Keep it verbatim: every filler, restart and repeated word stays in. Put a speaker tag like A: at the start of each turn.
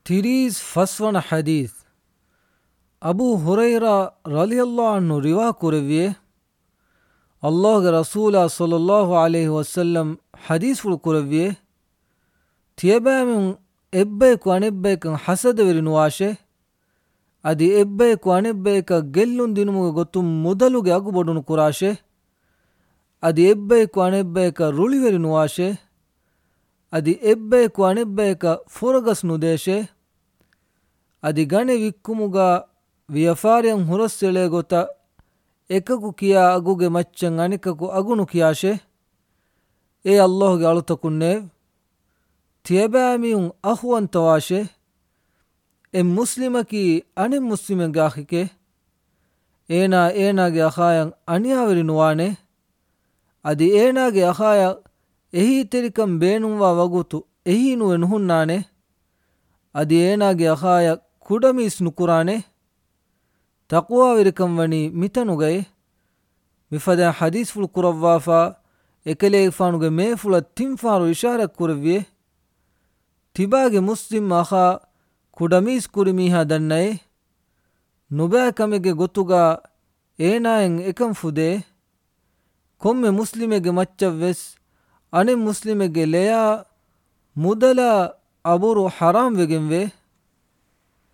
A: ತಿರೀಸ್ ಫಸ್ವನ ಹದೀಸ್ Abu ಹುರೈರಾ ರಲಿಯಲ್ಲಾಹು ಅನ್ಹು Riva ಕುರವಿಯೆ ಅಲ್ಲಾಹ್ಗೆ ರಸೂಲ ಸಲ್ಲಲ್ಲಾಹು ಅಲೈಹಿ ವಸಲ್ಲಂ ಹದೀಸ್ಗಳು ಕುರವಿಯೆ ತಿಯಬಾಮಿನ್ ಎಬ್ಬೈಕು ಅಣೆಬ್ಬೈಕಂ ಹಸದವೆರಿನುವಾಶೆ ಅದಿ ಎಬ್ಬೈಕು ಅಣೆಬ್ಬೈಕ ಗೆಲ್ಲುನ್ ದಿನುಮುಗೆ ಗೊತ್ತು ಮೊದಲುಗೆ ಅಗುಬೊಡುನು ಕುರಾಶೆ ಅದಿ ಎಬ್ಬೈಕು ಅಣೆಬ್ಬೈಕ ರುಳಿವೆರಿನುವಾಶೆ ಅದಿ ಎಬ್ಬೈಕು ಅಣೆಬ್ಬೈಕ ಫುರಗಸ್ ನುದೇಶೆ ಅದಿ ಗಣೆ ವಿಕ್ಕುಮುಗ ವ್ಯಫಾರಿಯಂ ಹುರಸ್ಸೆಳೆ ಗೊತ್ತ ಎಕಕು ಕಿಯಾ ಅಗುಗೆ ಮಚ್ಚಂ ಅಣಿಕಕು ಅಗುನು ಕಿಯಾಶೆ ಏ ಅಲ್ಲಾಹುಗೆ ಅಳುತಕುನ್ನೇವ್ ತಿಯಬಾಮಿಯುಂ ಅಹುವಂತವಾಶೆ ಎಂ ಮುಸ್ಲಿಮಕಿ ಅಣೆ ಮುಸ್ಲಿಮೆಂಗೆ ಆಹಿಕೆ ಏನಾ ಏನಾಗೆ ಅಹಾಯಂ ಅಣಿಯಾವೆರಿನುವಾನೆ ಅದಿ ಏನಾಗೆ ಅಹಾಯ ಎಹಿ ತೆರಿಕಂ ಬೇನುವಾ ವಗುತು ಎಹೀನುವೆ ನುಹುನ್ನಾನೆ ಅದಿ ಏನಾಗೆ ಅಹಾಯ ಕುಡಮೀಸ್ ನುಕುರಾನೆ ತಕ್ವಾವಿರಿಕಂ ವಣಿ ಮಿತನುಗೈ ಮಿಫದ ಹದೀಸ್ ಫುಲ್ ಕುರವ್ವಾಫಾ ಎಕಲೆ ಫಾನುಗೆ ಮೇಫುಳ ತಿಂಫಾರು ಇಶಾರಕ್ ಕುರವ್ಯೆ ತಿಬಾಗೆ ಮುಸ್ಲಿಂ ಅಹಾ ಕುಡಮೀಸ್ ಕುರಿಮೀಹ ದನ್ನೈ ನುಬෑ ಕಮೆಗೆ ಗೊತ್ತುಗ ಏನಾಯಂ ಎಕಂ ಫುದೆ ಕೊಮ್ಮೆ ಮುಸ್ಲಿಮೆಗೆ ಮಚ್ಚವ್ವೆಸ್ ಅಣೆ ಮುಸ್ಲಿಮೆಗೆ ಲೆಯಾ ಮುದಲ ಅಬುರು ಹರಾಮ್ ವೆಗೆಂವೆ